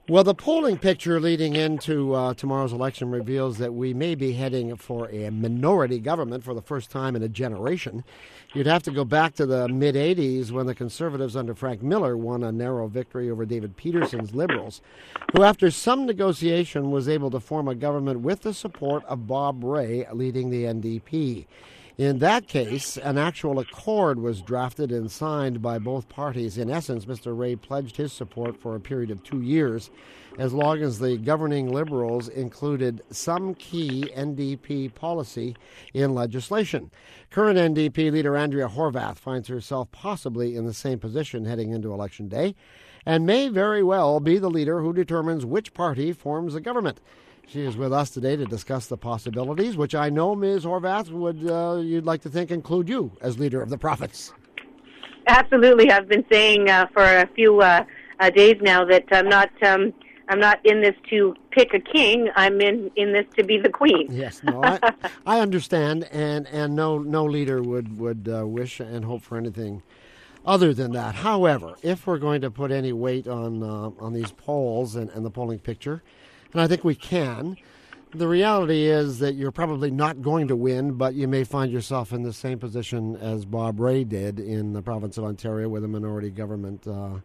Well, the polling picture leading into tomorrow's election reveals that we may be heading for a minority government for the first time in a generation. You'd have to go back to the mid-'80s when the Conservatives under Frank Miller won a narrow victory over David Peterson's Liberals, who after some negotiation was able to form a government with the support of Bob Rae leading the NDP. In that case, an actual accord was drafted and signed by both parties. In essence, Mr. Rae pledged his support for a period of 2 years, as long as the governing Liberals included some key NDP policy in legislation. Current NDP leader Andrea Horwath finds herself possibly in the same position heading into Election Day, and may very well be the leader who determines which party forms a government. She is with us today to discuss the possibilities, which I know, Ms. Horwath, would you'd like to think include you as leader of the province. Absolutely. I've been saying for a few days now that I'm not in this to pick a king. I'm in this to be the queen. Yes, no, I understand, and no leader would wish and hope for anything other than that. However, if we're going to put any weight on these polls and the polling picture, and I think we can, the reality is that you're probably not going to win, but you may find yourself in the same position as Bob Rae did in the province of Ontario with a minority government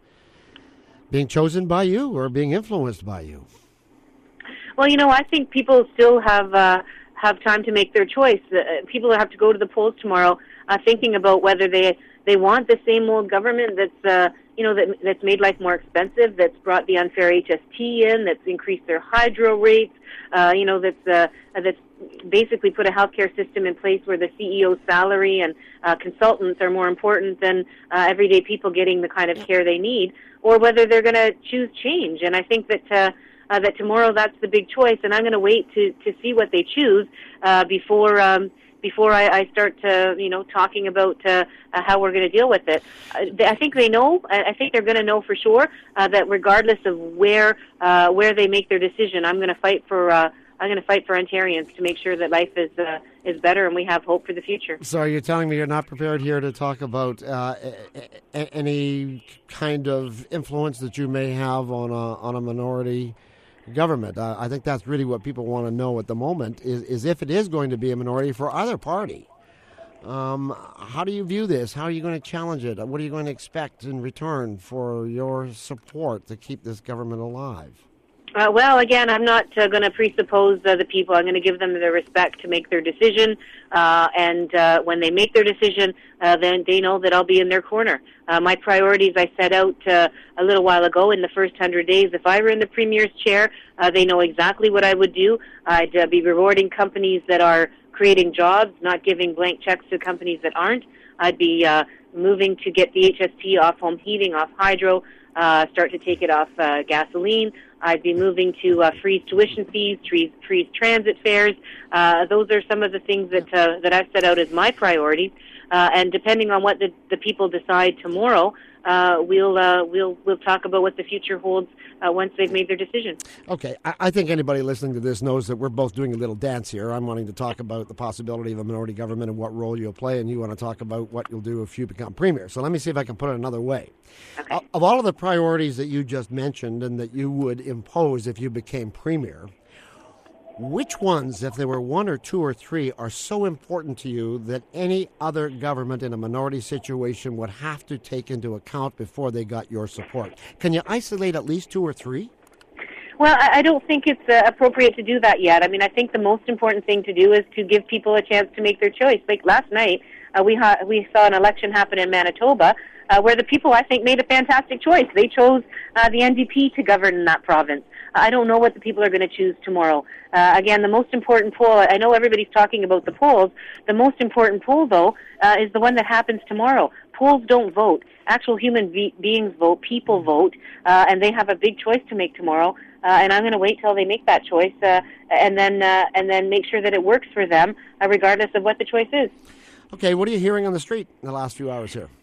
being chosen by you or being influenced by you. Well, I think people still have time to make their choice. People have to go to the polls tomorrow thinking about whether they want the same old government that's made life more expensive, that's brought the unfair HST in, that's increased their hydro rates, that's basically put a healthcare system in place where the CEO's salary and consultants are more important than everyday people getting the kind of care they need, or whether they're going to choose change. And I think that tomorrow that's the big choice, and I'm going to wait to see what they choose before I start to, talking about how we're going to deal with it. I think they know. I think they're going to know for sure that regardless of where they make their decision, I'm going to fight for Ontarians to make sure that life is better and we have hope for the future. So you're telling me you're not prepared here to talk about any kind of influence that you may have on a minority government? I think that's really what people want to know at the moment is if it is going to be a minority for either party. How do you view this? How are you going to challenge it? What are you going to expect in return for your support to keep this government alive? Well, again, I'm not going to presuppose the people. I'm going to give them the respect to make their decision, and when they make their decision, then they know that I'll be in their corner. My priorities I set out a little while ago in the first 100 days. If I were in the Premier's chair, they know exactly what I would do. I'd be rewarding companies that are creating jobs, not giving blank checks to companies that aren't. I'd be moving to get the HST off home heating, off hydro, start to take it off gasoline. I'd be moving to freeze tuition fees, freeze transit fares. Those are some of the things that I've set out as my priorities. And depending on what the people decide tomorrow, we'll talk about what the future holds once they've made their decision. Okay, I think anybody listening to this knows that we're both doing a little dance here. I'm wanting to talk about the possibility of a minority government and what role you'll play, and you want to talk about what you'll do if you become premier. So let me see if I can put it another way. Okay. Of all of the priorities that you just mentioned and that you would impose if you became premier, which ones, if there were one or two or three, are so important to you that any other government in a minority situation would have to take into account before they got your support? Can you isolate at least two or three? Well, I don't think it's appropriate to do that yet. I mean, I think the most important thing to do is to give people a chance to make their choice. Like last night, we saw an election happen in Manitoba where the people, I think, made a fantastic choice. They chose the NDP to govern in that province. I don't know what the people are going to choose tomorrow. Again, the most important poll, I know everybody's talking about the polls. The most important poll, though, is the one that happens tomorrow. Polls don't vote. Actual human beings vote. People vote. And they have a big choice to make tomorrow. And I'm going to wait till they make that choice and then make sure that it works for them, regardless of what the choice is. Okay, what are you hearing on the street in the last few hours here?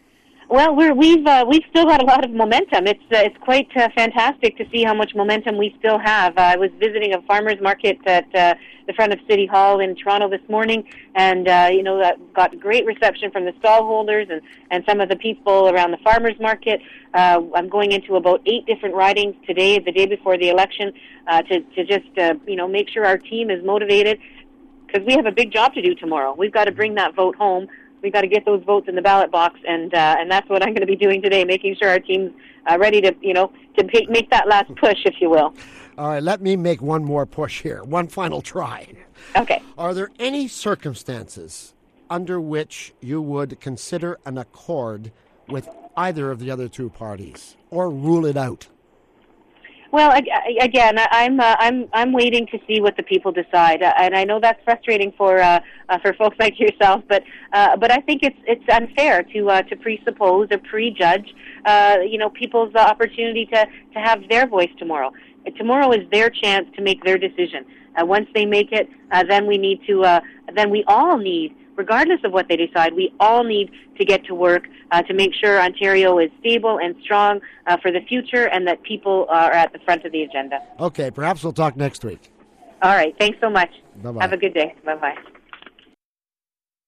Well, we've still got a lot of momentum. It's quite fantastic to see how much momentum we still have. I was visiting a farmers market at the front of City Hall in Toronto this morning, and got great reception from the stallholders and some of the people around the farmers market. I'm going into about 8 different ridings today, the day before the election, to just make sure our team is motivated, because we have a big job to do tomorrow. We've got to bring that vote home. We've got to get those votes in the ballot box, and that's what I'm going to be doing today, making sure our team's ready to make that last push, if you will. All right, let me make one more push here, one final try. Okay. Are there any circumstances under which you would consider an accord with either of the other two parties, or rule it out? Well, again, I'm waiting to see what the people decide, and I know that's frustrating for folks like yourself. But I think it's unfair to presuppose or prejudge, people's opportunity to have their voice tomorrow. Tomorrow is their chance to make their decision. Once they make it, then we all need, regardless of what they decide, we all need to get to work to make sure Ontario is stable and strong for the future, and that people are at the front of the agenda. Okay, perhaps we'll talk next week. All right, thanks so much. Bye-bye. Have a good day. Bye-bye.